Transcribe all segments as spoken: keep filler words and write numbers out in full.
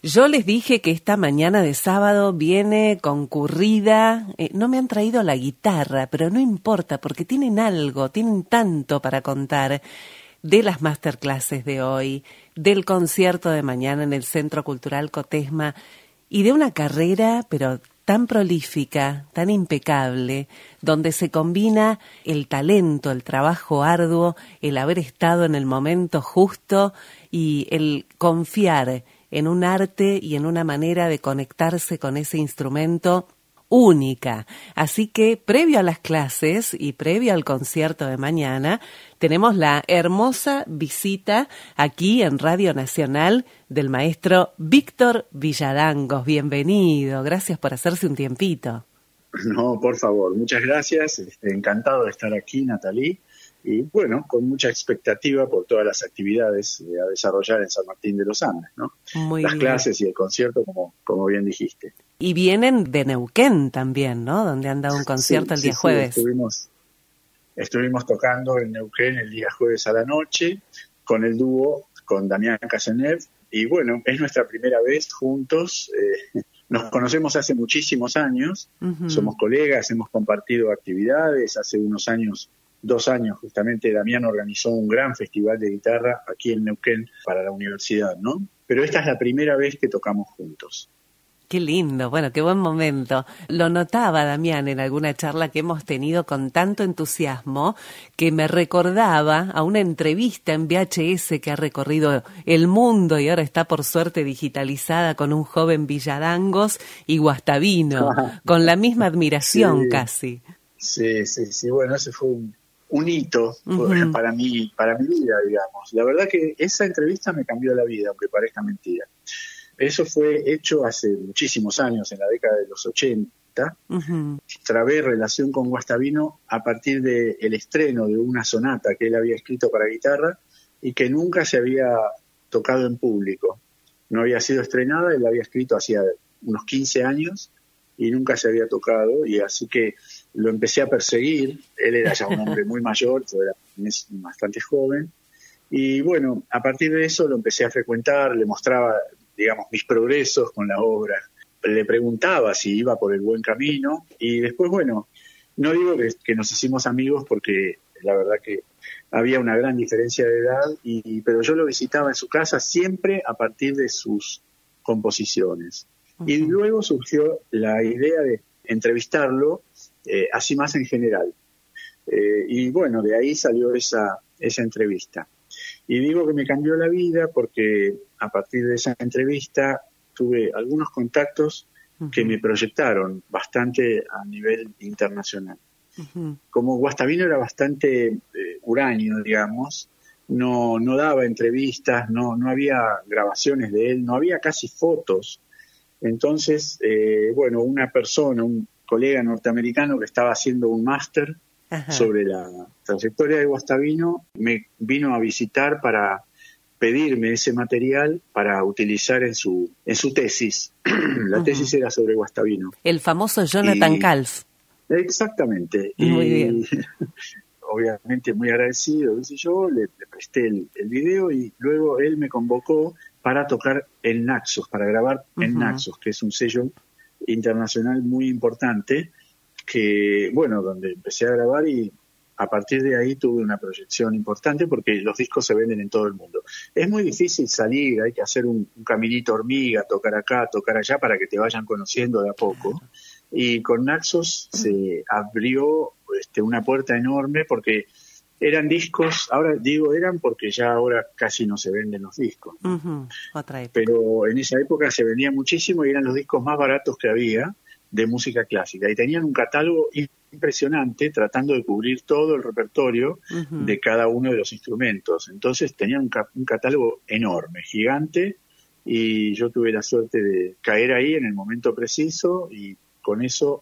Yo les dije que esta mañana de sábado viene concurrida. Eh, no me han traído la guitarra, pero no importa, porque tienen algo, tienen tanto para contar de las masterclasses de hoy, del concierto de mañana en el Centro Cultural Cotesma y de una carrera, pero tan prolífica, tan impecable, donde se combina el talento, el trabajo arduo, el haber estado en el momento justo y el confiar en un arte y en una manera de conectarse con ese instrumento única. Así que previo a las clases y previo al concierto de mañana, tenemos la hermosa visita aquí en Radio Nacional del maestro Víctor Villadangos. Bienvenido, gracias por hacerse un tiempito. No, por favor, muchas gracias. Este, encantado de estar aquí, Natalí. Y bueno, con mucha expectativa por todas las actividades eh, a desarrollar en San Martín de los Andes, ¿no? Muy las bien. Clases y el concierto, como, como bien dijiste. Y vienen de Neuquén también, ¿no? Donde han dado un concierto sí, el día sí, jueves. Sí, estuvimos, estuvimos tocando en Neuquén el día jueves a la noche con el dúo, con Damián Casenev. Y bueno, es nuestra primera vez juntos. Eh, nos conocemos hace muchísimos años. Uh-huh. Somos colegas, hemos compartido actividades. Hace unos años, dos años justamente, Damián organizó un gran festival de guitarra aquí en Neuquén para la universidad, ¿no? Pero esta es la primera vez que tocamos juntos. Qué lindo, bueno, qué buen momento. Lo notaba, Damián, en alguna charla que hemos tenido con tanto entusiasmo que me recordaba a una entrevista en V H S que ha recorrido el mundo y ahora está por suerte digitalizada con un joven Villadangos y Guastavino, con la misma admiración sí, casi. Sí, sí, sí, bueno, ese fue un, un hito uh-huh. para mí, para mi vida, digamos. La verdad que esa entrevista me cambió la vida, aunque parezca mentira. Eso fue hecho hace muchísimos años, en la década de los ochenta. Uh-huh. Trabé relación con Guastavino a partir del estreno de una sonata que él había escrito para guitarra y que nunca se había tocado en público. No había sido estrenada, él la había escrito hacía unos quince años y nunca se había tocado, y así que lo empecé a perseguir. Él era ya un hombre muy mayor, yo era bastante joven. Y bueno, a partir de eso lo empecé a frecuentar, le mostraba, digamos, mis progresos con la obra. Le preguntaba si iba por el buen camino y después, bueno, no digo que, que nos hicimos amigos porque la verdad que había una gran diferencia de edad, y, pero yo lo visitaba en su casa siempre a partir de sus composiciones. Uh-huh. Y luego surgió la idea de entrevistarlo, eh, así más en general. Eh, y bueno, de ahí salió esa, esa entrevista. Y digo que me cambió la vida porque a partir de esa entrevista tuve algunos contactos uh-huh. que me proyectaron bastante a nivel internacional. Uh-huh. Como Guastavino era bastante eh, huraño, digamos, no, no daba entrevistas, no, no había grabaciones de él, no había casi fotos. Entonces, eh, bueno, una persona, un colega norteamericano que estaba haciendo un máster Ajá. sobre la trayectoria de Guastavino, me vino a visitar para pedirme ese material para utilizar en su en su tesis. La uh-huh. tesis era sobre Guastavino. El famoso Jonathan y, Calf. Exactamente. Muy y, bien. Obviamente muy agradecido, dice yo, le, le presté el, el video y luego él me convocó para tocar en Naxos, para grabar uh-huh. en Naxos, que es un sello internacional muy importante, que, bueno, donde empecé a grabar y a partir de ahí tuve una proyección importante porque los discos se venden en todo el mundo. Es muy difícil salir, hay que hacer un, un caminito hormiga, tocar acá, tocar allá para que te vayan conociendo de a poco. Y con Naxos se abrió este, una puerta enorme porque eran discos, ahora digo eran porque ya ahora casi no se venden los discos. Uh-huh. Otra época. Pero en esa época se vendía muchísimo y eran los discos más baratos que había de música clásica, y tenían un catálogo impresionante tratando de cubrir todo el repertorio uh-huh. de cada uno de los instrumentos. Entonces tenían un, ca- un catálogo enorme, gigante, y yo tuve la suerte de caer ahí en el momento preciso y con eso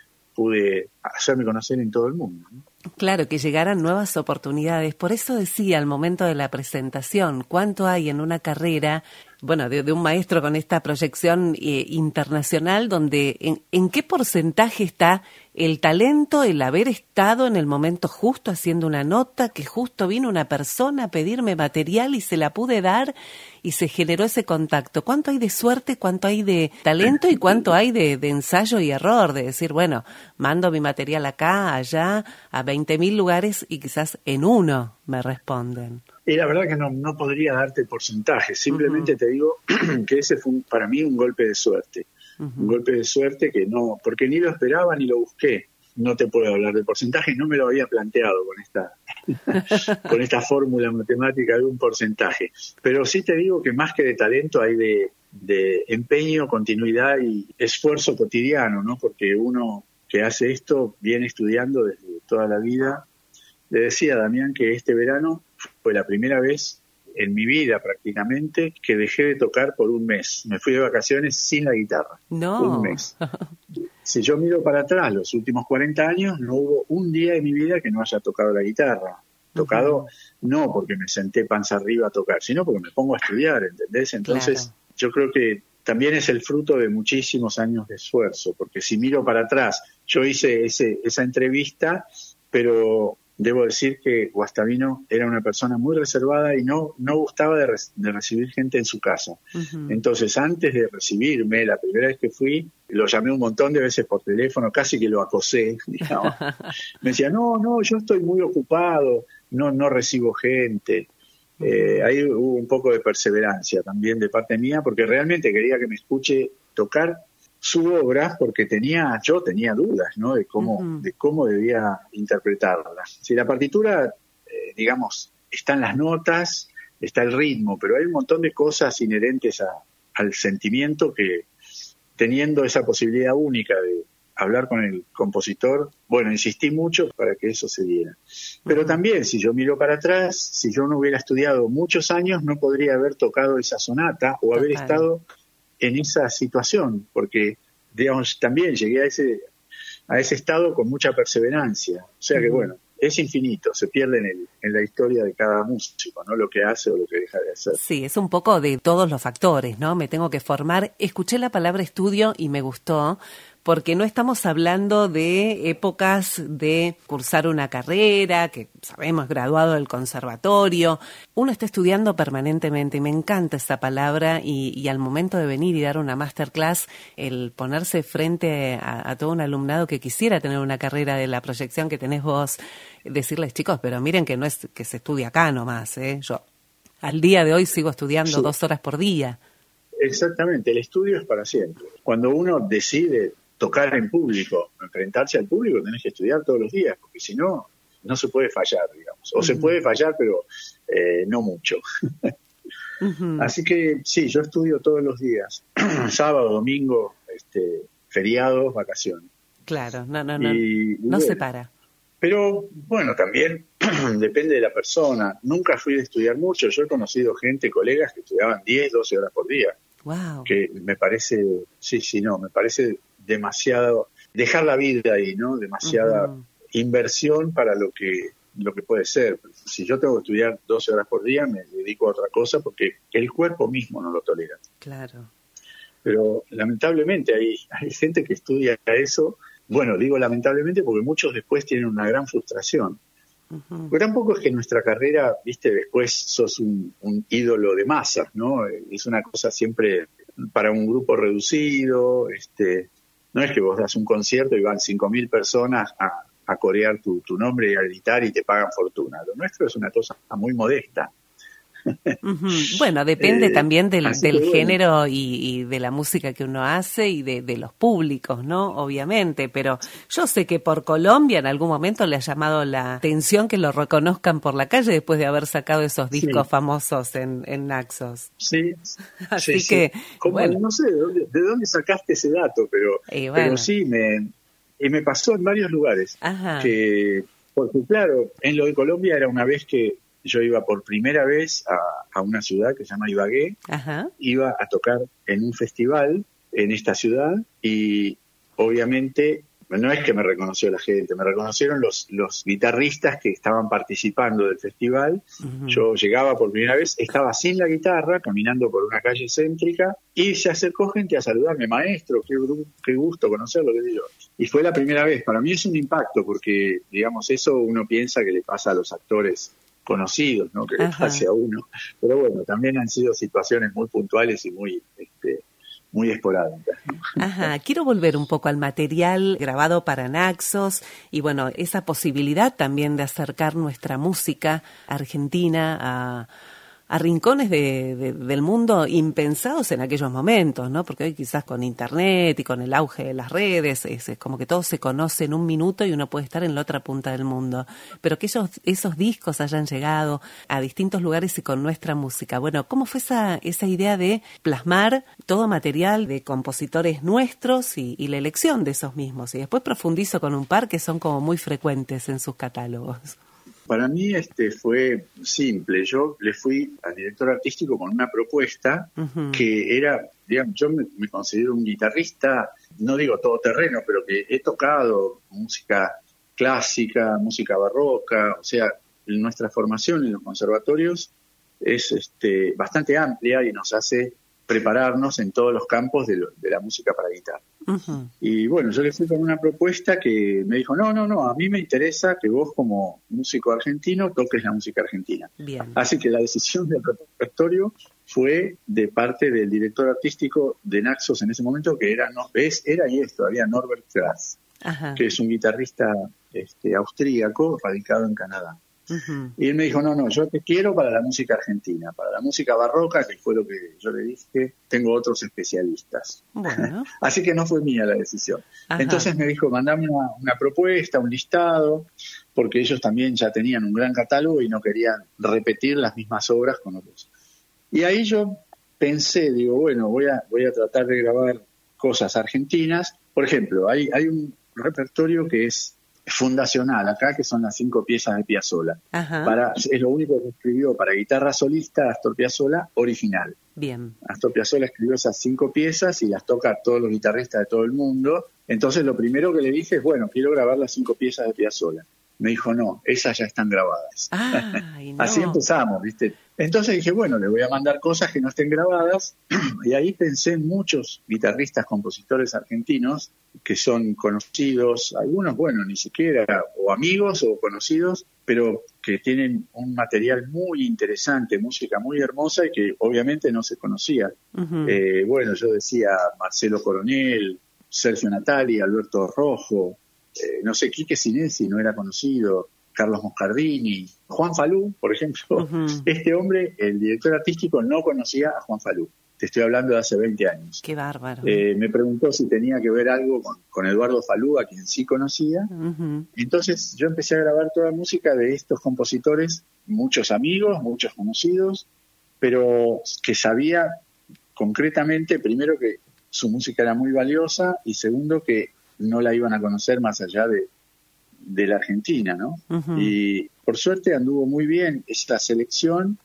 pude hacerme conocer en todo el mundo, ¿no? Claro, que llegaran nuevas oportunidades. Por eso decía al momento de la presentación, cuánto hay en una carrera bueno, de, de un maestro con esta proyección eh, internacional, donde en, ¿en qué porcentaje está el talento, el haber estado en el momento justo haciendo una nota, que justo vino una persona a pedirme material y se la pude dar y se generó ese contacto? ¿Cuánto hay de suerte, cuánto hay de talento y cuánto hay de, de ensayo y error? De decir, bueno, mando mi material acá, allá, a veinte mil lugares y quizás en uno me responden. Y la verdad que no, no podría darte porcentaje, simplemente uh-huh. te digo que ese fue un, para mí un golpe de suerte. Uh-huh. Un golpe de suerte que no, porque ni lo esperaba ni lo busqué. No te puedo hablar de porcentaje, no me lo había planteado con esta con esta fórmula matemática de un porcentaje. Pero sí te digo que más que de talento hay de, de empeño, continuidad y esfuerzo cotidiano, ¿no? Porque uno que hace esto viene estudiando desde toda la vida. Le decía a Damián que este verano fue la primera vez en mi vida prácticamente que dejé de tocar por un mes. Me fui de vacaciones sin la guitarra. No. Un mes. Si yo miro para atrás los últimos cuarenta años, no hubo un día de mi vida que no haya tocado la guitarra. Tocado uh-huh. no porque me senté panza arriba a tocar, sino porque me pongo a estudiar, ¿entendés? Entonces claro. Yo creo que también es el fruto de muchísimos años de esfuerzo, porque si miro para atrás, yo hice ese, esa entrevista, pero debo decir que Guastavino era una persona muy reservada y no, no gustaba de, re, de recibir gente en su casa. Uh-huh. Entonces, antes de recibirme, la primera vez que fui, lo llamé un montón de veces por teléfono, casi que lo acosé, digamos. Me decía, no, no, yo estoy muy ocupado, no, no recibo gente. Uh-huh. Eh, ahí hubo un poco de perseverancia también de parte mía, porque realmente quería que me escuche tocar su obra, porque tenía, yo tenía dudas, ¿no? De cómo, uh-huh. de cómo debía interpretarla. Si la partitura, eh, digamos, están las notas, está el ritmo, pero hay un montón de cosas inherentes a, al sentimiento que, teniendo esa posibilidad única de hablar con el compositor, bueno, insistí mucho para que eso se diera. Pero uh-huh. también, si yo miro para atrás, si yo no hubiera estudiado muchos años, no podría haber tocado esa sonata o haber Total. estado en esa situación, porque digamos también llegué a ese a ese estado con mucha perseverancia, o sea que bueno, es infinito, se pierde en, el, en la historia de cada músico, ¿no? Lo que hace o lo que deja de hacer. Sí, es un poco de todos los factores, ¿no? Me tengo que formar. Escuché la palabra estudio y me gustó, porque no estamos hablando de épocas de cursar una carrera, que sabemos, graduado del conservatorio. Uno está estudiando permanentemente y me encanta esa palabra y, y al momento de venir y dar una masterclass, el ponerse frente a, a todo un alumnado que quisiera tener una carrera de la proyección que tenés vos, decirles, chicos, pero miren que no es que se estudia acá nomás, ¿eh? Yo al día de hoy sigo estudiando sí. dos horas por día. Exactamente, el estudio es para siempre. Cuando uno decide tocar en público, enfrentarse al público, tenés que estudiar todos los días, porque si no, no se puede fallar, digamos. O uh-huh. se puede fallar, pero eh, no mucho. uh-huh. Así que sí, yo estudio todos los días. Sábado, domingo, este, feriados, vacaciones. Claro, no, no, no, y, no bueno, se para. Pero bueno, también depende de la persona. Nunca fui de estudiar mucho. Yo he conocido gente, colegas que estudiaban diez, doce horas por día. Wow. Que me parece, sí, sí, no, me parece demasiado, dejar la vida ahí, ¿no? Demasiada uh-huh. inversión para lo que lo que puede ser. Si yo tengo que estudiar doce horas por día, me dedico a otra cosa porque el cuerpo mismo no lo tolera. Claro. Pero lamentablemente hay, hay gente que estudia eso. Bueno, digo lamentablemente porque muchos después tienen una gran frustración. Uh-huh. Pero tampoco es que nuestra carrera, viste, después sos un, un ídolo de masas, ¿no? Es una cosa siempre para un grupo reducido, este... No es que vos das un concierto y van cinco mil personas a, a corear tu, tu nombre y a gritar y te pagan fortuna. Lo nuestro es una cosa muy modesta. Uh-huh. Bueno, depende eh, también del, del bueno. género y, y de la música que uno hace y de, de los públicos, ¿no? Obviamente, pero yo sé que por Colombia en algún momento le ha llamado la atención que lo reconozcan por la calle después de haber sacado esos discos sí. famosos en, en Naxos. Sí, así sí, que... Sí. Como, bueno. No sé de dónde, de dónde sacaste ese dato, pero, bueno. pero sí, me, y me pasó en varios lugares. Ajá. Que, porque claro, en lo de Colombia era una vez que yo iba por primera vez a, a una ciudad que se llama Ibagué. Ajá. Iba a tocar en un festival en esta ciudad y obviamente no es que me reconoció la gente, me reconocieron los, los guitarristas que estaban participando del festival. Uh-huh. Yo llegaba por primera vez, estaba sin la guitarra, caminando por una calle céntrica, y se acercó gente a saludarme, maestro, qué, qué gusto conocerlo, qué digo. Y fue la primera vez. Para mí es un impacto, porque, digamos, eso uno piensa que le pasa a los actores conocidos, ¿no? Que le pase a uno. Pero bueno, también han sido situaciones muy puntuales y muy... Este, muy esporádicas. Ajá, quiero volver un poco al material grabado para Naxos y bueno, esa posibilidad también de acercar nuestra música argentina a, a rincones de, de, del mundo impensados en aquellos momentos, ¿no? Porque hoy quizás con internet y con el auge de las redes es, es como que todo se conoce en un minuto y uno puede estar en la otra punta del mundo. Pero que esos, esos discos hayan llegado a distintos lugares y con nuestra música. Bueno, ¿cómo fue esa, esa idea de plasmar todo material de compositores nuestros y, y la elección de esos mismos? Y después profundizo con un par que son como muy frecuentes en sus catálogos. Para mí este fue simple. Yo le fui al director artístico con una propuesta uh-huh. que era, digamos, yo me, me considero un guitarrista, no digo todoterreno, pero que he tocado música clásica, música barroca, o sea, nuestra formación en los conservatorios es este bastante amplia y nos hace prepararnos en todos los campos de, lo, de la música para guitarra. Uh-huh. Y bueno, yo le fui con una propuesta que me dijo, no, no, no, a mí me interesa que vos como músico argentino toques la música argentina. Bien. Así que la decisión del repertorio fue de parte del director artístico de Naxos en ese momento, que era, no, es, era y es todavía Norbert Grass, uh-huh. que es un guitarrista este, austríaco radicado en Canadá. Uh-huh. Y él me dijo, no, no, yo te quiero para la música argentina, para la música barroca, que fue lo que yo le dije, tengo otros especialistas. Bueno. Así que no fue mía la decisión. Ajá. Entonces me dijo, mandame una, una propuesta, un listado, porque ellos también ya tenían un gran catálogo y no querían repetir las mismas obras con otros. Y ahí yo pensé, digo, bueno, voy a, voy a tratar de grabar cosas argentinas. Por ejemplo, hay, hay un repertorio que es fundacional acá, que son las cinco piezas de Piazzolla. Ajá. Para, es lo único que escribió para guitarra solista Astor Piazzolla original. Bien. Astor Piazzolla escribió esas cinco piezas y las toca a todos los guitarristas de todo el mundo. Entonces lo primero que le dije es, bueno, quiero grabar las cinco piezas de Piazzolla. Me dijo, no, esas ya están grabadas. Ay, no. Así empezamos, ¿viste? Entonces dije, bueno, le voy a mandar cosas que no estén grabadas. Y ahí pensé en muchos guitarristas, compositores argentinos que son conocidos, algunos, bueno, ni siquiera, o amigos o conocidos, pero que tienen un material muy interesante, música muy hermosa y que obviamente no se conocía. Uh-huh. Eh, bueno, yo decía Marcelo Coronel, Sergio Natali, Alberto Rojo, eh, no sé, Quique Sinesi no era conocido, Carlos Moscardini, Juan Falú, por ejemplo. Uh-huh. Este hombre, el director artístico, no conocía a Juan Falú. Te estoy hablando de hace veinte años. Qué bárbaro. Eh, me preguntó si tenía que ver algo con, con Eduardo Falú, a quien sí conocía. Uh-huh. Entonces yo empecé a grabar toda la música de estos compositores, muchos amigos, muchos conocidos, pero que sabía concretamente, primero, que su música era muy valiosa y segundo, que no la iban a conocer más allá de, de la Argentina, ¿no? Uh-huh. Y por suerte anduvo muy bien esta selección.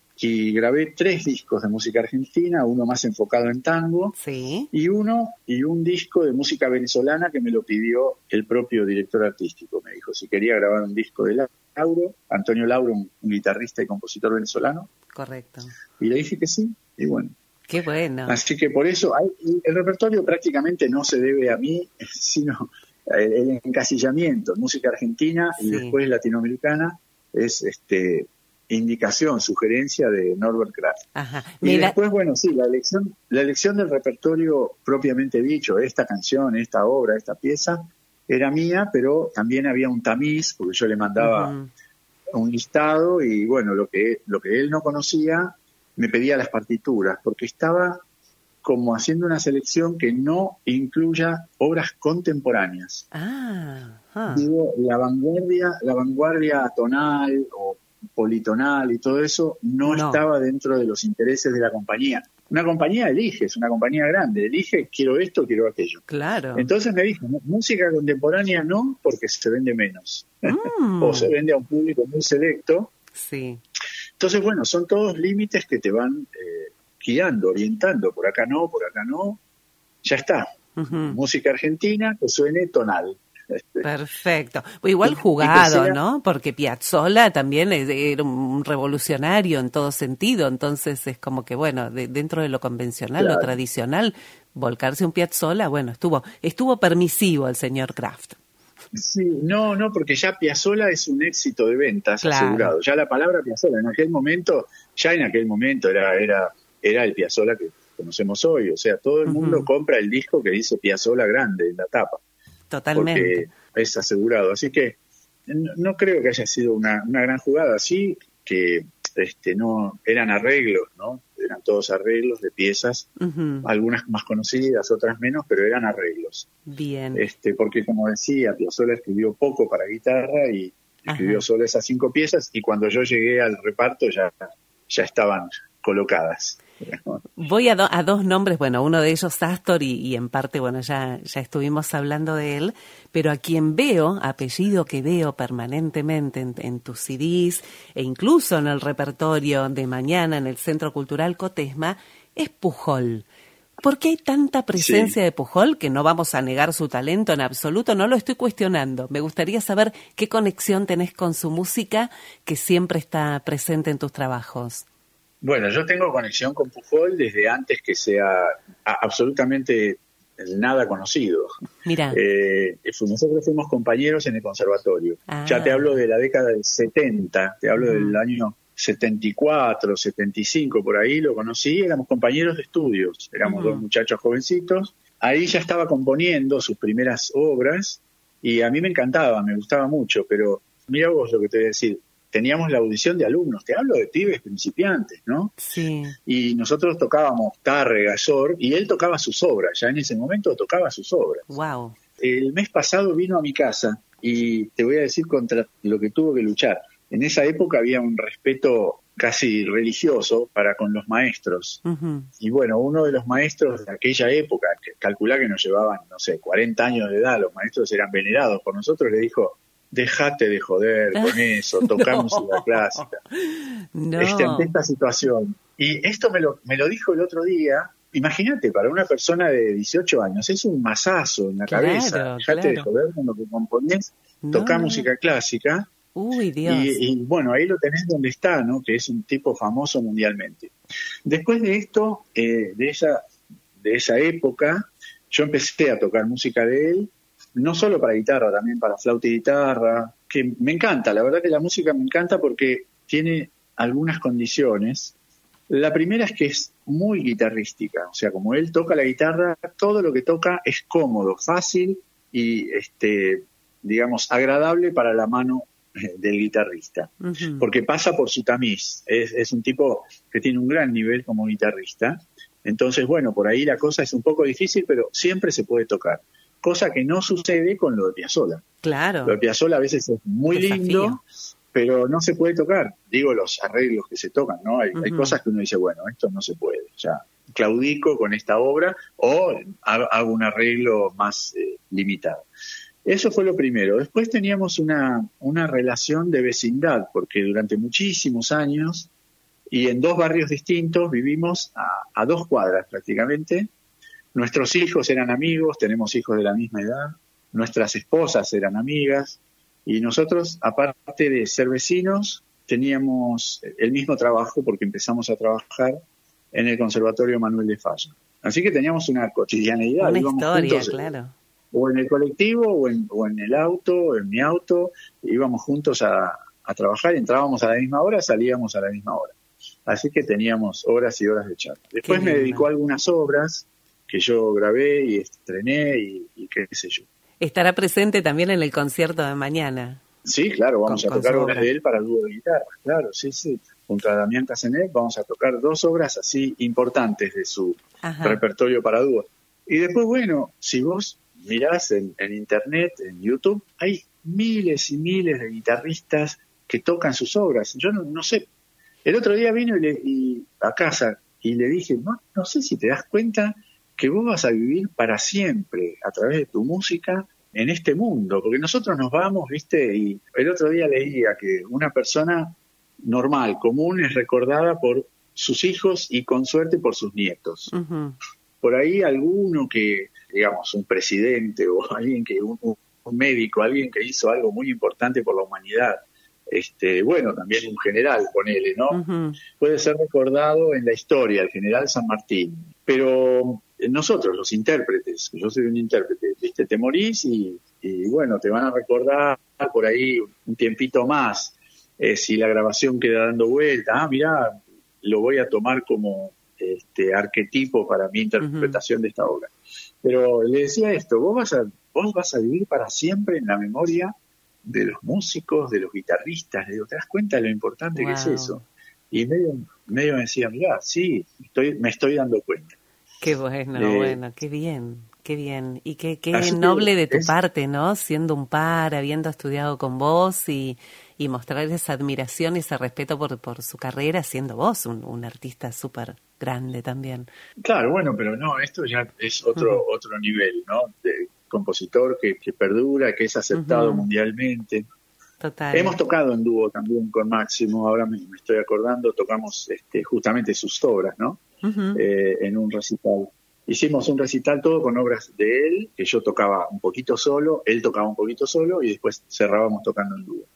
Y grabé tres discos de música argentina, uno más enfocado en tango, sí. y uno y un disco de música venezolana que me lo pidió el propio director artístico. Me dijo si quería grabar un disco de Lauro, Antonio Lauro, un, un guitarrista y compositor venezolano. Correcto. Y le dije que sí, y bueno. Qué bueno. Así que por eso hay, el repertorio prácticamente no se debe a mí, sino el, el encasillamiento. Música argentina y sí. después latinoamericana es este... indicación, sugerencia de Norbert Grass. Ajá. Y Mira. después, bueno, sí, la elección, la elección del repertorio propiamente dicho, esta canción, esta obra, esta pieza, era mía, pero también había un tamiz, porque yo le mandaba uh-huh. un listado y, bueno, lo que, lo que él no conocía, me pedía las partituras, porque estaba como haciendo una selección que no incluya obras contemporáneas. Ah, uh-huh. Digo, la vanguardia, la vanguardia tonal o politonal y todo eso no, no estaba dentro de los intereses de la compañía. Una compañía elige, es una compañía grande, elige quiero esto, quiero aquello. Claro. Entonces me dijo, música contemporánea no, porque se vende menos. Mm. O se vende a un público muy selecto. Sí. Entonces, bueno, son todos límites que te van eh, guiando, orientando, por acá no, por acá no. Ya está. Uh-huh. Música argentina que suene tonal. Perfecto. Igual jugado, sea, ¿no? Porque Piazzolla también era un revolucionario en todo sentido, entonces es como que, bueno, de, dentro de lo convencional, claro, lo tradicional, volcarse un Piazzolla, bueno, estuvo estuvo permisivo el señor Kraft. Sí, no, no, porque ya Piazzolla es un éxito de ventas, claro, asegurado. Ya la palabra Piazzolla en aquel momento, ya en aquel momento era era era el Piazzolla que conocemos hoy, o sea, todo el mundo uh-huh. compra el disco que dice Piazzolla grande en la tapa. Totalmente. Porque es asegurado. Así que no, no creo que haya sido una, una gran jugada. Sí que este, no eran arreglos, ¿no? Eran todos arreglos de piezas, uh-huh. algunas más conocidas, otras menos, pero eran arreglos. Bien. Este, porque como decía, Piazzolla escribió poco para guitarra y escribió Ajá. solo esas cinco piezas y cuando yo llegué al reparto ya, ya estaban colocadas. Voy a, do, a dos nombres, bueno, uno de ellos Astor y, y en parte, bueno, ya, ya estuvimos hablando de él, pero a quien veo, apellido que veo permanentemente en, en tus C Ds e incluso en el repertorio de mañana en el Centro Cultural Cotesma, es Pujol. ¿Por qué hay tanta presencia sí. de Pujol? Que no vamos a negar su talento en absoluto, no lo estoy cuestionando. Me gustaría saber qué conexión tenés con su música que siempre está presente en tus trabajos. Bueno, yo tengo conexión con Pujol desde antes que sea a, absolutamente nada conocido. Mira. Eh, nosotros fuimos compañeros en el conservatorio. Ah. Ya te hablo de la década del setenta, te hablo uh-huh. del año setenta y cuatro, setenta y cinco, por ahí lo conocí, éramos compañeros de estudios, éramos uh-huh. dos muchachos jovencitos. Ahí ya estaba componiendo sus primeras obras y a mí me encantaba, me gustaba mucho, pero mira vos lo que te voy a decir. Teníamos la audición de alumnos, te hablo de pibes principiantes, ¿no? Sí. Y nosotros tocábamos Tárrega, Sor, y él tocaba sus obras, ya en ese momento tocaba sus obras. Wow. El mes pasado vino a mi casa y te voy a decir contra lo que tuvo que luchar. En esa época había un respeto casi religioso para con los maestros. Uh-huh. Y bueno, uno de los maestros de aquella época, que calculá que nos llevaban, no sé, cuarenta años de edad, los maestros eran venerados por nosotros, le dijo: dejate de joder con eso, tocar no. música clásica. No. Este, ante esta situación. Y esto me lo, me lo dijo el otro día. Imagínate, para una persona de dieciocho años, es un mazazo en la claro, cabeza. Dejate claro. de joder con lo que componés, no. tocar música clásica. Uy, Dios. Y, y bueno, ahí lo tenés donde está, ¿no? Que es un tipo famoso mundialmente. Después de esto, eh, de esa, de esa época, yo empecé a tocar música de él. No solo para guitarra, también para flauta y guitarra, que me encanta, la verdad que la música me encanta porque tiene algunas condiciones. La primera es que es muy guitarrística, o sea, como él toca la guitarra, todo lo que toca es cómodo, fácil y, este, digamos, agradable para la mano del guitarrista, uh-huh. porque pasa por su tamiz, es, es un tipo que tiene un gran nivel como guitarrista, entonces, bueno, por ahí la cosa es un poco difícil, pero siempre se puede tocar. Cosa que no sucede con lo de Piazzolla. Claro. Lo de Piazzolla a veces es muy Desafío. lindo, pero no se puede tocar. Digo, los arreglos que se tocan, ¿no? Hay, uh-huh. hay cosas que uno dice, bueno, esto no se puede. O sea, claudico con esta obra o hago un arreglo más eh, limitado. Eso fue lo primero. Después teníamos una, una relación de vecindad, porque durante muchísimos años y en dos barrios distintos vivimos a, a dos cuadras prácticamente. Nuestros hijos eran amigos, tenemos hijos de la misma edad, nuestras esposas eran amigas y nosotros, aparte de ser vecinos, teníamos el mismo trabajo porque empezamos a trabajar en el Conservatorio Manuel de Falla. Así que teníamos una cotidianeidad. Una íbamos historia, juntos, claro. O en el colectivo o en, o en el auto, o en mi auto, íbamos juntos a, a trabajar, entrábamos a la misma hora, salíamos a la misma hora. Así que teníamos horas y horas de charla. Después me dedicó a algunas obras que yo grabé y estrené y, y qué sé yo. Estará presente también en el concierto de mañana. Sí, claro, vamos con, a tocar obras de él para dúo de guitarra, claro, sí, sí. Junto a Damián Casenet vamos a tocar dos obras así importantes de su Ajá. repertorio para dúo. Y después, bueno, si vos mirás en, en internet, en YouTube, hay miles y miles de guitarristas que tocan sus obras. Yo no, no sé, el otro día vino y, le, y a casa y le dije, no, no sé si te das cuenta que vos vas a vivir para siempre a través de tu música en este mundo, porque nosotros nos vamos, viste, y el otro día leía que una persona normal, común, es recordada por sus hijos y con suerte por sus nietos. Uh-huh. Por ahí alguno que digamos, un presidente o alguien que, un, un médico, alguien que hizo algo muy importante por la humanidad. Este, bueno, también un general, ponele, ¿no? Uh-huh. Puede ser recordado en la historia, el general San Martín. Pero nosotros, los intérpretes, yo soy un intérprete, ¿viste? Te morís y, y bueno, te van a recordar por ahí un tiempito más. Eh, si la grabación queda dando vuelta, ah, mirá, lo voy a tomar como este arquetipo para mi interpretación uh-huh. de esta obra. Pero le decía esto, vos vas a, vos vas a vivir para siempre en la memoria de los músicos, de los guitarristas. Le digo, ¿te das cuenta de lo importante wow. que es eso? Y medio, medio me decía, mirá, sí, estoy, me estoy dando cuenta. Qué bueno, eh, bueno, qué bien, qué bien. Y qué, qué noble de tu es, parte, ¿no? Siendo un par, habiendo estudiado con vos y, y mostrar esa admiración y ese respeto por, por su carrera, siendo vos un, un artista súper grande también. Claro, bueno, pero no, esto ya es otro, uh-huh. otro nivel, ¿no? De compositor que, que perdura, que es aceptado uh-huh. mundialmente. Total. Hemos tocado en dúo también con Máximo, ahora me, me estoy acordando, tocamos este, justamente sus obras, ¿no? Uh-huh. Eh, en un recital. Hicimos un recital todo con obras de él, que yo tocaba un poquito solo, él tocaba un poquito solo y después cerrábamos tocando en dúo.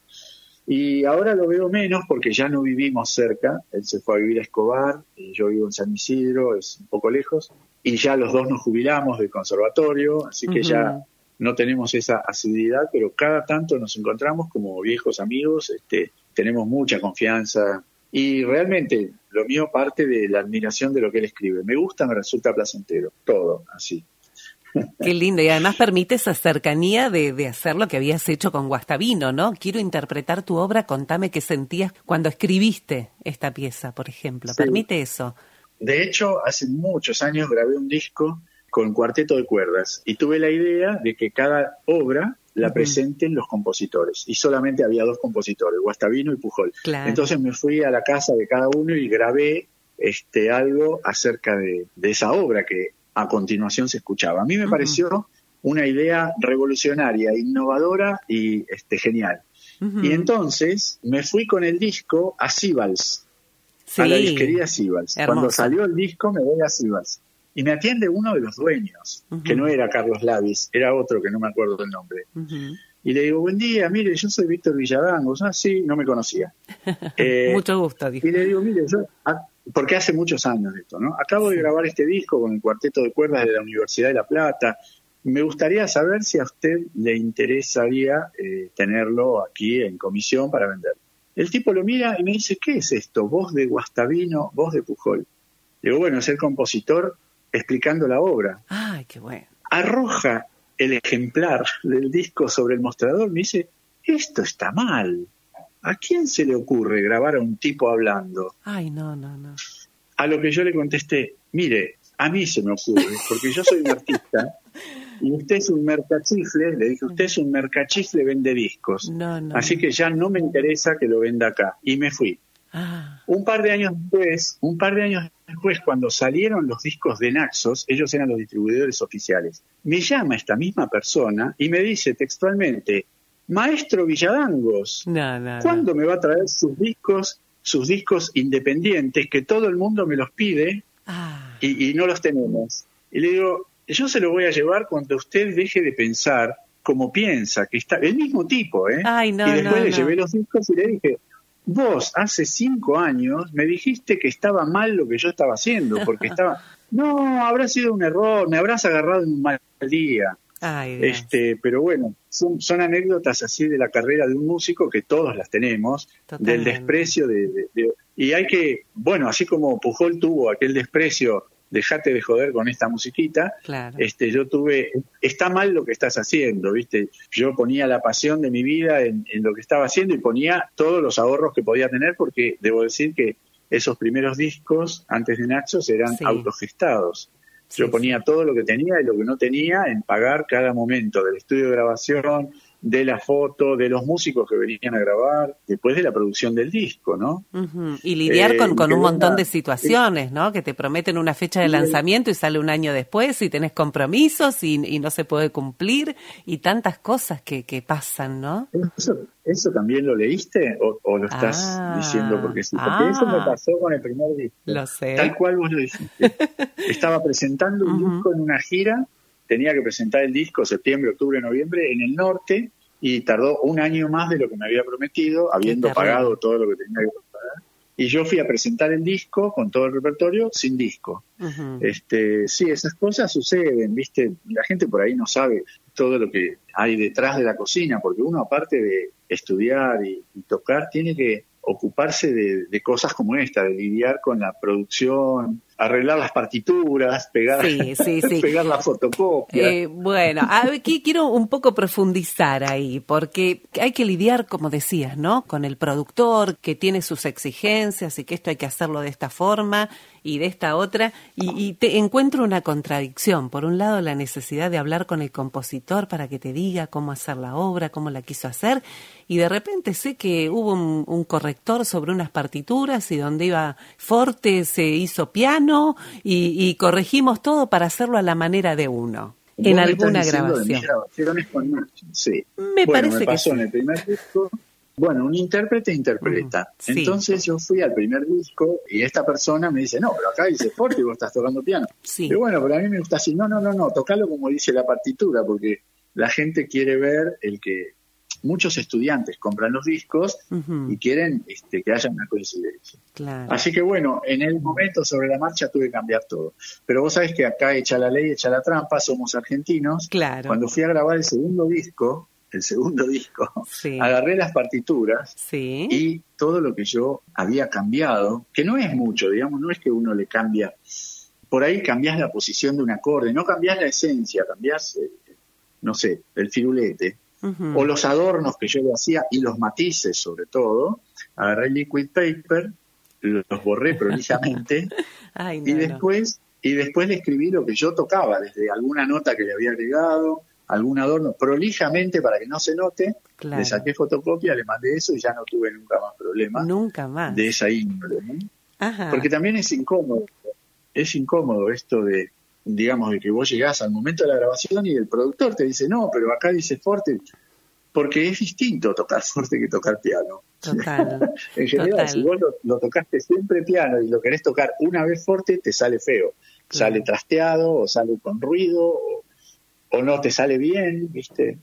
Y ahora lo veo menos porque ya no vivimos cerca, él se fue a vivir a Escobar, y yo vivo en San Isidro, es un poco lejos, y ya los dos nos jubilamos del conservatorio, así que uh-huh. ya no tenemos esa asiduidad, pero cada tanto nos encontramos como viejos amigos, este, tenemos mucha confianza. Y realmente lo mío parte de la admiración de lo que él escribe. Me gusta, me resulta placentero, todo así. Qué lindo, y además permite esa cercanía de, de hacer lo que habías hecho con Guastavino, ¿no? Quiero interpretar tu obra, contame qué sentías cuando escribiste esta pieza, por ejemplo. Sí. Permite eso. De hecho, hace muchos años grabé un disco con cuarteto de cuerdas y tuve la idea de que cada obra la presenten los compositores, y solamente había dos compositores, Guastavino y Pujol. Claro. Entonces me fui a la casa de cada uno y grabé este algo acerca de, de esa obra que a continuación se escuchaba. A mí me uh-huh. pareció una idea revolucionaria, innovadora y este genial. Uh-huh. Y entonces me fui con el disco a Sibals, sí. a la disquería Sibals. Hermoso. Cuando salió el disco me voy a Sibals. Y me atiende uno de los dueños, uh-huh. que no era Carlos Lavis, era otro que no me acuerdo del nombre. Uh-huh. Y le digo, buen día, mire, yo soy Víctor Villadangos. Ah, sí, no me conocía. eh, Mucho gusto, dijo. Y le digo, mire, yo, ah, porque hace muchos años de esto, ¿no? Acabo sí. de grabar este disco con el cuarteto de cuerdas de la Universidad de La Plata. Me gustaría saber si a usted le interesaría eh, tenerlo aquí en comisión para vender. El tipo lo mira y me dice, ¿qué es esto? Voz de Guastavino, voz de Pujol. Le digo, bueno, es el compositor explicando la obra. ¡Ay, qué bueno! Arroja el ejemplar del disco sobre el mostrador, me dice, esto está mal. ¿A quién se le ocurre grabar a un tipo hablando? Ay, no, no, no. A lo que yo le contesté, mire, a mí se me ocurre, porque yo soy un artista y usted es un mercachifle, le dije, usted es un mercachifle, vende discos. No, no. Así que ya no me interesa que lo venda acá. Y me fui. Ah. Un par de años después, un par de años después, cuando salieron los discos de Naxos, ellos eran los distribuidores oficiales, me llama esta misma persona y me dice textualmente, maestro Villadangos, no, no, ¿cuándo no. me va a traer sus discos, sus discos independientes que todo el mundo me los pide ah. y, y no los tenemos? Y le digo, yo se lo voy a llevar cuando usted deje de pensar como piensa, que está el mismo tipo, ¿eh? Ay, no, y después no, le no. llevé los discos y le dije, vos hace cinco años me dijiste que estaba mal lo que yo estaba haciendo, porque estaba... No, habrá sido un error, me habrás agarrado en un mal día. Ay, Dios. Este, pero bueno, son, son anécdotas así de la carrera de un músico que todos las tenemos, totalmente. Del desprecio de, de, de... Y hay que, bueno, así como Pujol tuvo aquel desprecio, dejate de joder con esta musiquita, claro. este, yo tuve, está mal lo que estás haciendo, ¿viste? Yo ponía la pasión de mi vida en, en lo que estaba haciendo y ponía todos los ahorros que podía tener, porque debo decir que esos primeros discos, antes de Naxos, eran sí. autogestados. Sí, yo ponía sí. todo lo que tenía y lo que no tenía en pagar cada momento del estudio de grabación, de la foto, de los músicos que venían a grabar, después de la producción del disco, ¿no? Uh-huh. Y lidiar eh, con, con un montón una, de situaciones, ¿no? Que te prometen una fecha de lanzamiento y sale un año después y tenés compromisos y, y no se puede cumplir y tantas cosas que, que pasan, ¿no? ¿Eso, eso también lo leíste o, o lo estás ah, diciendo porque sí? Porque ah, eso me pasó con el primer disco. Lo sé. Tal cual vos lo dijiste. Estaba presentando un uh-huh. disco en una gira tenía que presentar el disco septiembre, octubre, noviembre en el norte, y tardó un año más de lo que me había prometido, habiendo pagado todo lo que tenía que pagar. Y yo fui a presentar el disco con todo el repertorio sin disco. Uh-huh. Este, sí, esas cosas suceden, ¿viste? La gente por ahí no sabe todo lo que hay detrás de la cocina, porque uno, aparte de estudiar y, y tocar, tiene que ocuparse de, de cosas como esta, de lidiar con la producción, arreglar las partituras, pegar, sí, sí, sí. pegar la fotocopia. Eh, bueno, aquí quiero un poco profundizar ahí, porque hay que lidiar, como decías, ¿no? Con el productor, que tiene sus exigencias y que esto hay que hacerlo de esta forma y de esta otra, y, y te encuentro una contradicción. Por un lado, la necesidad de hablar con el compositor para que te diga cómo hacer la obra, cómo la quiso hacer, y de repente sé que hubo un, un corrector sobre unas partituras y donde iba forte se hizo piano y, y corregimos todo para hacerlo a la manera de uno. En alguna grabación. grabaciones con sí. Me bueno, parece me pasó que en el primer disco. Bueno, un intérprete interpreta. Mm, sí. Entonces yo fui al primer disco y esta persona me dice, no, pero acá dice forte y vos estás tocando piano. Sí. Y bueno, pero a mí me gusta así, no, no, no, no, tocalo como dice la partitura, porque la gente quiere ver el que... Muchos estudiantes compran los discos uh-huh. y quieren este, que haya una coincidencia. Claro. Así que bueno, en el momento sobre la marcha tuve que cambiar todo. Pero vos sabés que acá echa la ley, echa la trampa, somos argentinos. Claro. Cuando fui a grabar el segundo disco, el segundo disco, sí. agarré las partituras sí. y todo lo que yo había cambiado, que no es mucho, digamos, no es que uno le cambia, por ahí cambiás la posición de un acorde, no cambiás la esencia, cambiás, eh, no sé, el firulete. Uh-huh. O los adornos que yo le hacía y los matices sobre todo, agarré liquid paper, los borré prolijamente Ay, no, y después no. y después le escribí lo que yo tocaba, desde alguna nota que le había agregado, algún adorno, prolijamente para que no se note, claro. Le saqué fotocopia, le mandé eso y ya no tuve nunca más problemas. Nunca más. De esa índole, ¿no? Ajá. Porque también es incómodo, es incómodo esto de digamos, de que vos llegás al momento de la grabación y el productor te dice, no, pero acá dice forte, porque es distinto tocar forte que tocar piano. Total. En general, total. si vos lo, lo tocaste siempre piano y lo querés tocar una vez forte, te sale feo. Claro. Sale trasteado, o sale con ruido, o, o no te sale bien, ¿viste?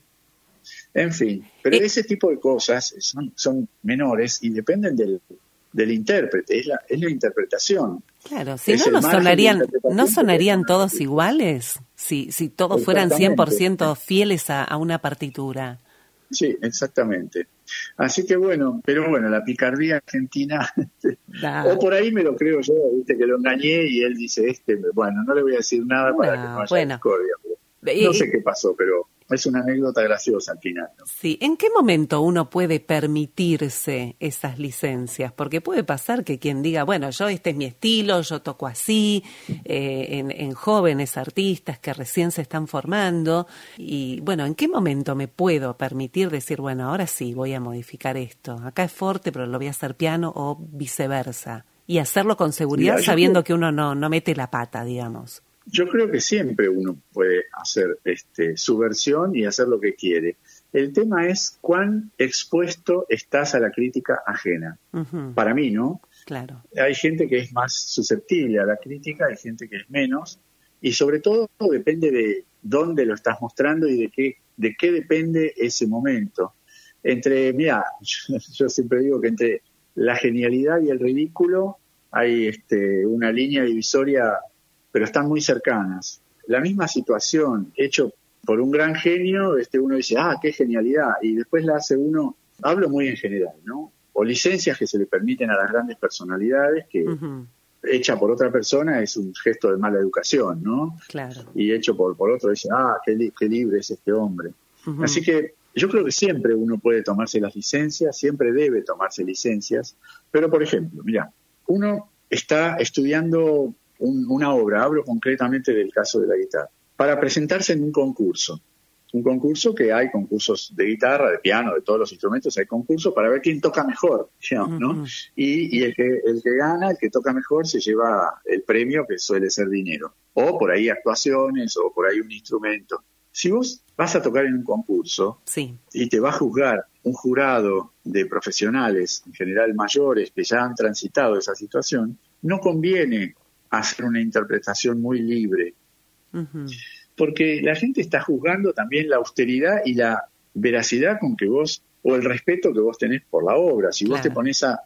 En fin, pero eh. ese tipo de cosas son, son menores y dependen del... del intérprete, es la, es la interpretación. Claro, si no, no sonarían, ¿no sonarían todos iguales? Si, si todos fueran cien por ciento fieles a, a una partitura. Sí, exactamente. Así que bueno, pero bueno, la picardía argentina, nah. o por ahí me lo creo yo, viste que lo engañé y él dice, este, bueno, no le voy a decir nada no, para que no haya bueno. discordia. No sé qué pasó, pero... es una anécdota graciosa al final, ¿no? Sí, ¿en qué momento uno puede permitirse esas licencias? Porque puede pasar que quien diga, bueno, yo este es mi estilo, yo toco así, eh, en, en jóvenes artistas que recién se están formando, y bueno, ¿en qué momento me puedo permitir decir, bueno, ahora sí voy a modificar esto? Acá es forte, pero lo voy a hacer piano o viceversa. Y hacerlo con seguridad, Mira, sabiendo creo... que uno no, no mete la pata, digamos. Yo creo que siempre uno puede hacer este, su versión y hacer lo que quiere. El tema es cuán expuesto estás a la crítica ajena. Uh-huh. Para mí, ¿no? Claro. Hay gente que es más susceptible a la crítica, hay gente que es menos. Y sobre todo depende de dónde lo estás mostrando y de qué, de qué depende ese momento. Entre, mira, yo, yo siempre digo que entre la genialidad y el ridículo hay este, una línea divisoria, pero están muy cercanas. La misma situación, hecho por un gran genio, este uno dice, ah, qué genialidad, y después la hace uno, hablo muy en general, ¿no? O licencias que se le permiten a las grandes personalidades, que uh-huh. hecha por otra persona es un gesto de mala educación, ¿no? Claro. Y hecho por, por otro dice, ah, qué, li- qué libre es este hombre. Uh-huh. Así que yo creo que siempre uno puede tomarse las licencias, siempre debe tomarse licencias, pero por ejemplo, mira, uno está estudiando un, una obra, hablo concretamente del caso de la guitarra, para presentarse en un concurso. Un concurso que hay concursos de guitarra, de piano, de todos los instrumentos, hay concursos para ver quién toca mejor, ¿no? Uh-huh. Y, y el que el que gana, el que toca mejor, se lleva el premio, que suele ser dinero. O por ahí actuaciones, o por ahí un instrumento. Si vos vas a tocar en un concurso sí. y te va a juzgar un jurado de profesionales, en general mayores, que ya han transitado esa situación, no conviene hacer una interpretación muy libre. Uh-huh. porque la gente está juzgando también la austeridad y la veracidad con que vos, o el respeto que vos tenés por la obra. Si vos Claro. te pones a...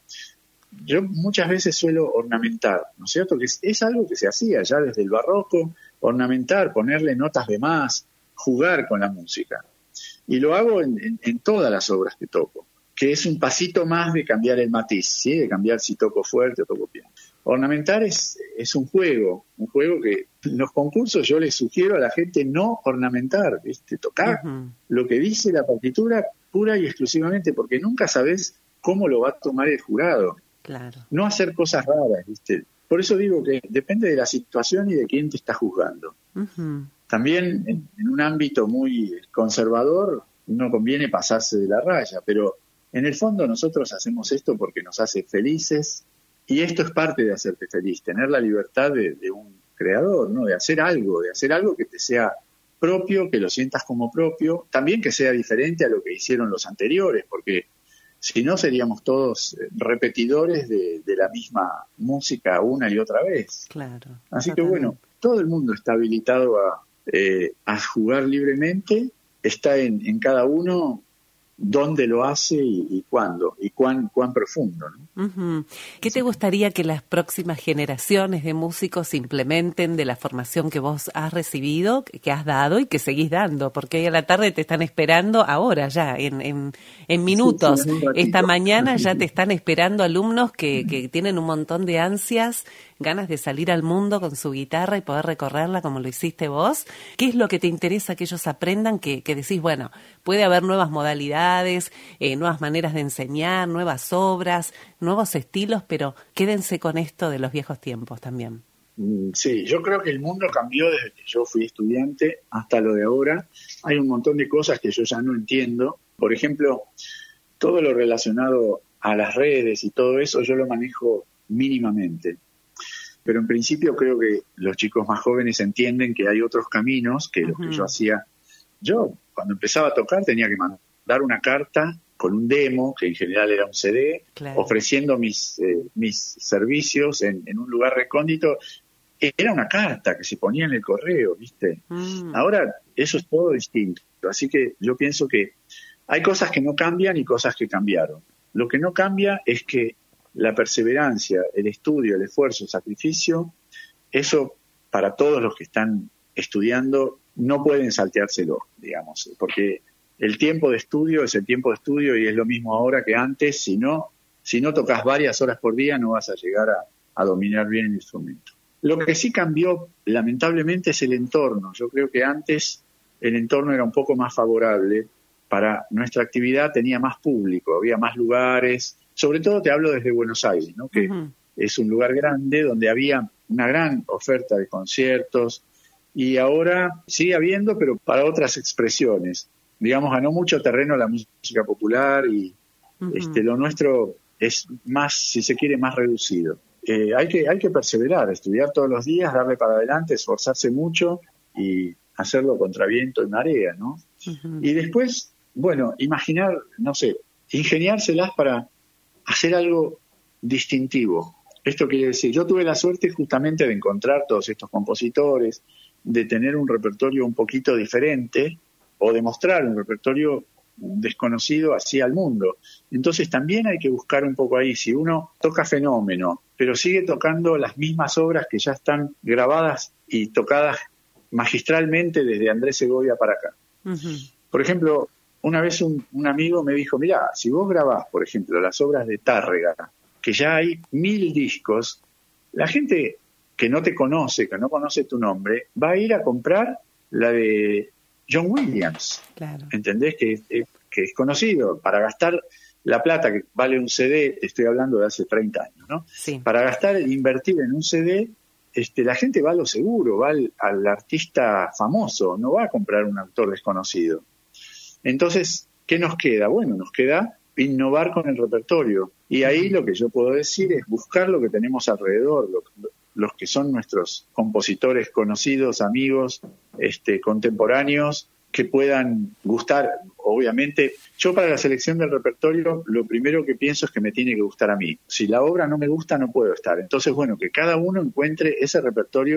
Yo muchas veces suelo ornamentar, ¿no es cierto? Que es, es algo que se hacía ya desde el barroco, ornamentar, ponerle notas de más, jugar con la música. Y lo hago en, en, en todas las obras que toco, que es un pasito más de cambiar el matiz, ¿sí? De cambiar si toco fuerte o toco piano. Ornamentar es, es un juego, un juego que en los concursos yo les sugiero a la gente no ornamentar, ¿viste? Tocar uh-huh. lo que dice la partitura pura y exclusivamente, porque nunca sabés cómo lo va a tomar el jurado. Claro. No hacer cosas raras, ¿viste? Por eso digo que depende de la situación y de quién te está juzgando. Uh-huh. También en, en un ámbito muy conservador no conviene pasarse de la raya, pero en el fondo nosotros hacemos esto porque nos hace felices, y esto es parte de hacerte feliz, tener la libertad de, de un creador, ¿no? De hacer algo, de hacer algo que te sea propio, que lo sientas como propio, también que sea diferente a lo que hicieron los anteriores, porque si no seríamos todos repetidores de, de la misma música una y otra vez. Claro. Así totalmente. Que bueno, todo el mundo está habilitado a, eh, a jugar libremente, está en, en cada uno dónde lo hace y, y cuándo, y cuán, cuán profundo, ¿no? Uh-huh. ¿Qué te gustaría que las próximas generaciones de músicos implementen de la formación que vos has recibido, que has dado y que seguís dando? Porque hoy a la tarde te están esperando ahora ya, en, en, en minutos. Sí, sí, en Esta mañana ya te están esperando alumnos que, que tienen un montón de ansias, ganas de salir al mundo con su guitarra y poder recorrerla como lo hiciste vos. ¿Qué es lo que te interesa que ellos aprendan? Que, que decís, bueno, puede haber nuevas modalidades, eh, nuevas maneras de enseñar, nuevas obras, nuevos estilos, pero quédense con esto de los viejos tiempos también. Sí, yo creo que el mundo cambió desde que yo fui estudiante hasta lo de ahora. Hay un montón de cosas que yo ya no entiendo. Por ejemplo, todo lo relacionado a las redes y todo eso yo lo manejo mínimamente. Pero en principio creo que los chicos más jóvenes entienden que hay otros caminos que los uh-huh. que yo hacía. Yo, cuando empezaba a tocar, tenía que mandar una carta con un demo, que en general era un C D, claro. ofreciendo mis eh, mis servicios en, en un lugar recóndito. Era una carta que se ponía en el correo, ¿viste? Mm. Ahora eso es todo distinto. Así que yo pienso que hay cosas que no cambian y cosas que cambiaron. Lo que no cambia es que la perseverancia, el estudio, el esfuerzo, el sacrificio, eso para todos los que están estudiando no pueden salteárselo, digamos, porque el tiempo de estudio es el tiempo de estudio y es lo mismo ahora que antes. Si no, si no tocas varias horas por día no vas a llegar a, a dominar bien el instrumento. Lo que sí cambió, lamentablemente, es el entorno. Yo creo que antes el entorno era un poco más favorable para nuestra actividad, tenía más público, había más lugares. Sobre todo te hablo desde Buenos Aires, ¿no? Que uh-huh. es un lugar grande donde había una gran oferta de conciertos y ahora sigue habiendo, pero para otras expresiones. Digamos, ganó mucho terreno la música popular y uh-huh. este, lo nuestro es más, si se quiere, más reducido. Eh, hay que hay que perseverar, estudiar todos los días, darle para adelante, esforzarse mucho y hacerlo contra viento y marea, ¿no? Uh-huh. Y después, bueno, imaginar, no sé, ingeniárselas para hacer algo distintivo. Esto quiere decir, yo tuve la suerte justamente de encontrar todos estos compositores, de tener un repertorio un poquito diferente o de mostrar un repertorio desconocido así al mundo. Entonces también hay que buscar un poco ahí, si uno toca fenómeno, pero sigue tocando las mismas obras que ya están grabadas y tocadas magistralmente desde Andrés Segovia para acá. Uh-huh. Por ejemplo, una vez un, un amigo me dijo, mirá, si vos grabás, por ejemplo, las obras de Tárrega, que ya hay mil discos, la gente que no te conoce, que no conoce tu nombre, va a ir a comprar la de John Williams. Claro. ¿Entendés? Que, que es conocido. Para gastar la plata que vale un C D, estoy hablando de hace treinta años, ¿no? Sí. Para gastar, invertir en un C D, este, la gente va a lo seguro, va al, al artista famoso, no va a comprar un autor desconocido. Entonces, ¿qué nos queda? Bueno, nos queda innovar con el repertorio. Y ahí lo que yo puedo decir es buscar lo que tenemos alrededor, lo, los que son nuestros compositores conocidos, amigos, este, contemporáneos, que puedan gustar. Obviamente, yo para la selección del repertorio, lo primero que pienso es que me tiene que gustar a mí. Si la obra no me gusta, no puedo estar. Entonces, bueno, que cada uno encuentre ese repertorio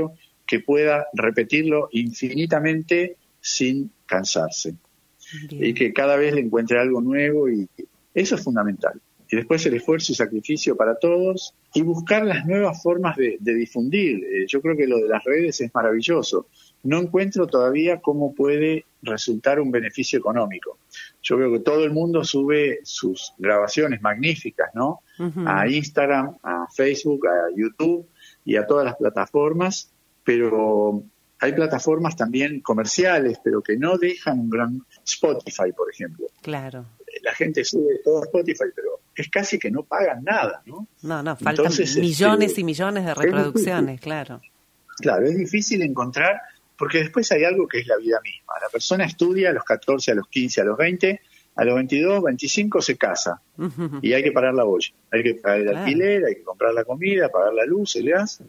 que pueda repetirlo infinitamente sin cansarse. Bien. Y que cada vez le encuentre algo nuevo, y eso es fundamental. Y después el esfuerzo y sacrificio para todos, y buscar las nuevas formas de, de difundir. Eh, yo creo que lo de las redes es maravilloso. No encuentro todavía cómo puede resultar un beneficio económico. Yo veo que todo el mundo sube sus grabaciones magníficas, ¿no? Uh-huh. A Instagram, a Facebook, a YouTube y a todas las plataformas, pero hay plataformas también comerciales, pero que no dejan un gran... Spotify, por ejemplo. Claro. La gente sube todo a Spotify, pero es casi que no pagan nada, ¿no? No, no, faltan Entonces, millones este, y millones de reproducciones, claro. Claro, es difícil encontrar, porque después hay algo que es la vida misma. La persona estudia a los catorce, a los quince, a los veinte, a los veintidós, veinticinco se casa, uh-huh. y hay que pagar la olla, hay que pagar el claro. alquiler, hay que comprar la comida, pagar la luz, el gas.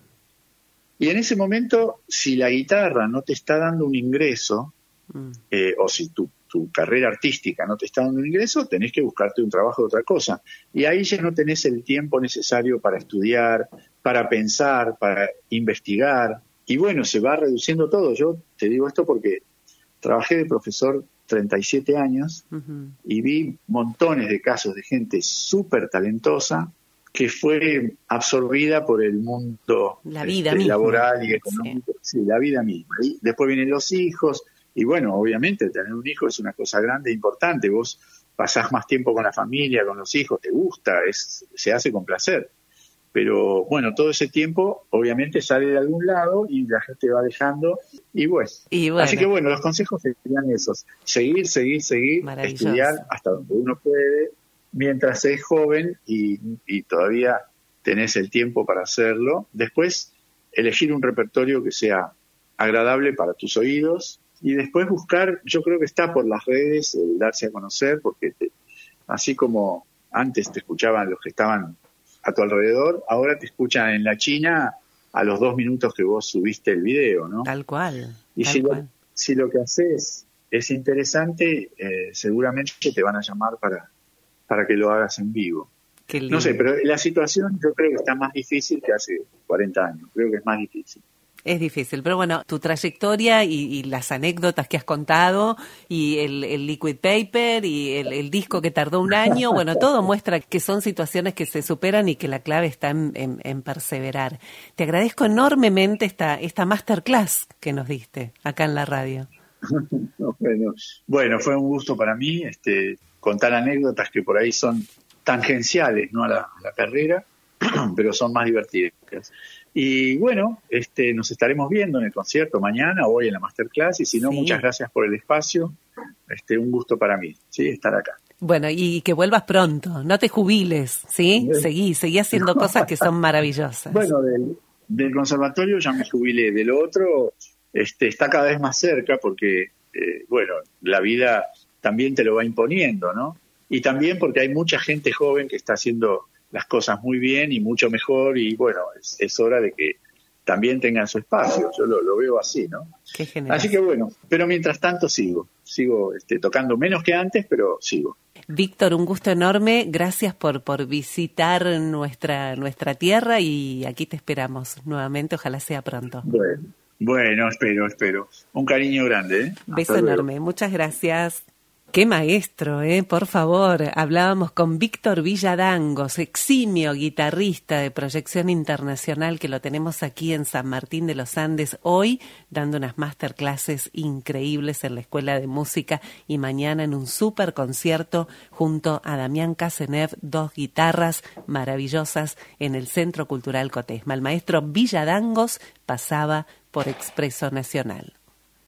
Y en ese momento, si la guitarra no te está dando un ingreso, uh-huh. eh, o si tu, tu carrera artística no te está dando un ingreso, tenés que buscarte un trabajo de otra cosa. Y ahí ya no tenés el tiempo necesario para estudiar, para pensar, para investigar. Y bueno, se va reduciendo todo. Yo te digo esto porque trabajé de profesor treinta y siete años, uh-huh. y vi montones de casos de gente súper talentosa que fue absorbida por el mundo la vida este, laboral y económico. Sí. sí, la vida misma. Y después vienen los hijos, y bueno, obviamente tener un hijo es una cosa grande e importante. Vos pasás más tiempo con la familia, con los hijos, te gusta, es, se hace con placer. Pero bueno, todo ese tiempo obviamente sale de algún lado y la gente va dejando, y bueno. Y bueno. Así que bueno, los consejos serían esos: seguir, seguir, seguir, estudiar hasta donde uno puede, mientras es joven y, y todavía tenés el tiempo para hacerlo. Después, elegir un repertorio que sea agradable para tus oídos, y después buscar, yo creo que está por las redes, el darse a conocer, porque te, así como antes te escuchaban los que estaban a tu alrededor, ahora te escuchan en la China a los dos minutos que vos subiste el video, ¿no? Tal cual. Y tal si, cual. Lo, si lo que haces es interesante, eh, seguramente te van a llamar para, para que lo hagas en vivo. Qué lindo. No sé, pero la situación yo creo que está más difícil que hace cuarenta años. Creo que es más difícil. Es difícil, pero bueno, tu trayectoria y, y las anécdotas que has contado, y el, el liquid paper y el, el disco que tardó un año, bueno, todo muestra que son situaciones que se superan y que la clave está en, en, en perseverar. Te agradezco enormemente esta, esta masterclass que nos diste acá en la radio. Bueno, bueno, fue un gusto para mí este, contar anécdotas que por ahí son tangenciales, ¿no?, a la, a la carrera, pero son más divertidas. Y bueno, este, nos estaremos viendo en el concierto mañana o hoy en la masterclass, y si no, sí. muchas gracias por el espacio. Este, un gusto para mí, ¿sí?, estar acá. Bueno, y que vuelvas pronto, no te jubiles, ¿sí? ¿Sí? Seguí, seguí haciendo cosas que son maravillosas. Bueno, del, del conservatorio ya me jubilé, del otro este, está cada vez más cerca porque, eh, bueno, la vida también te lo va imponiendo, ¿no? Y también porque hay mucha gente joven que está haciendo las cosas muy bien y mucho mejor, y bueno, es, es hora de que también tengan su espacio. Yo lo, lo veo así, ¿no? Qué genial. Así que bueno, pero mientras tanto sigo, sigo este, tocando menos que antes, pero sigo. Víctor, un gusto enorme, gracias por, por visitar nuestra, nuestra tierra, y aquí te esperamos nuevamente, ojalá sea pronto. Bueno, bueno, espero, espero. Un cariño grande, ¿eh? Beso enorme, muchas gracias. Qué maestro, ¿eh? Por favor. Hablábamos con Víctor Villadangos, eximio guitarrista de proyección internacional, que lo tenemos aquí en San Martín de los Andes, hoy dando unas masterclasses increíbles en la Escuela de Música, y mañana en un super concierto junto a Damián Casenev, dos guitarras maravillosas en el Centro Cultural Cotesma. El maestro Villadangos pasaba por Expreso Nacional.